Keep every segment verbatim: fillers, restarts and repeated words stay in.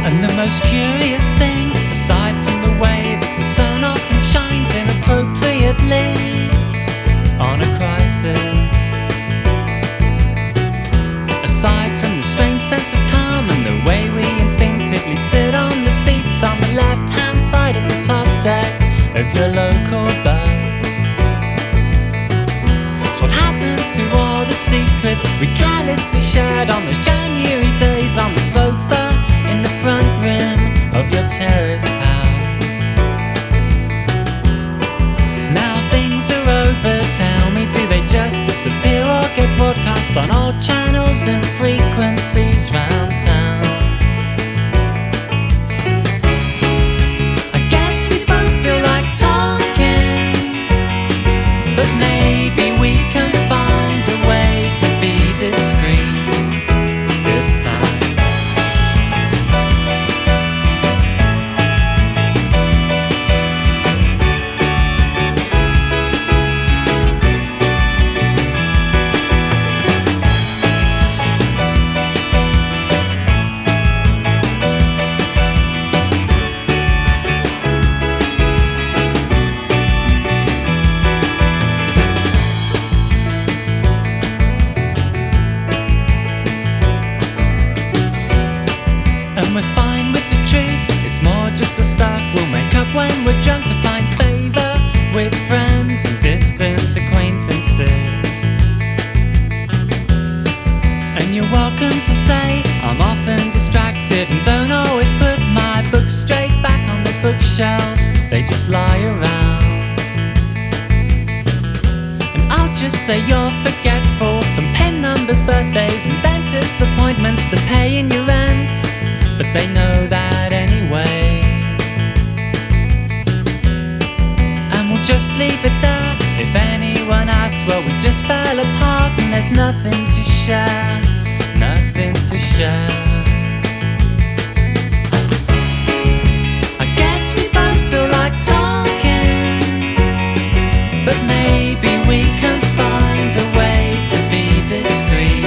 And the most curious thing, aside from the way that the sun often shines inappropriately on a crisis, aside from the strange sense of calm and the way we instinctively sit on the seats on the left-hand side of the top deck of your local bus, it's what happens to all the secrets we carelessly shared on those January days on the sofa in the front room of your terraced house. Now things are over, tell me, do they just disappear or get broadcast on all channels and frequencies round town? I guess we both feel like talking, but maybe we can find a way to be discreet this time. And we're fine with the truth, it's more just the stuff we'll make up when we're drunk to find favour with friends and distant acquaintances. And you're welcome to say I'm often distracted and don't always put my books straight back on the bookshelves, they just lie around. And I'll just say you're forgetful, from pen numbers, birthdays and dentist appointments to paying your rent, but they know that anyway. And we'll just leave it there. If anyone asks, well, we just fell apart and there's nothing to share, nothing to share. I guess we both feel like talking, but maybe we can find a way to be discreet.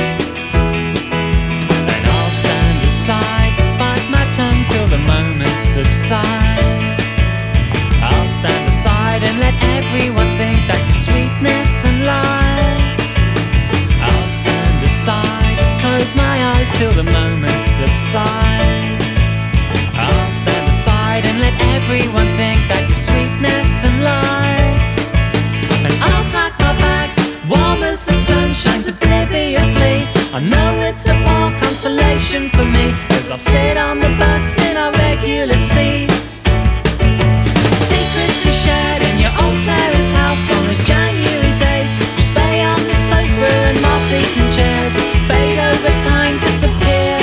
And I'll stand aside, bite my tongue till the moment subsides. I'll stand aside and let everyone think that you're sweetness and light. I'll stand aside, close my eyes till the moment subsides. I'll stand aside and let everyone think that you're sweetness and light. And I'll pack my bags, warm as the sun shines obliviously. I know it's a poor consolation for me, as I'll sit on the bus in our regular seats. Secrets we shared in your old terraced house on those January days. You stay on the sofa and moth-eaten chairs fade over time, disappear.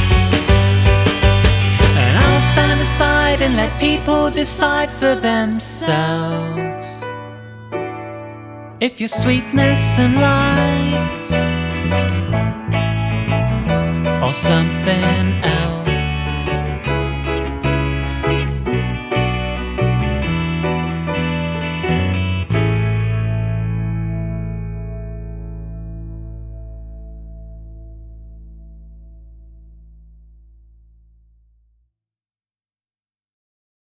And I'll stand aside and let people decide for themselves if you're sweetness and light or something else.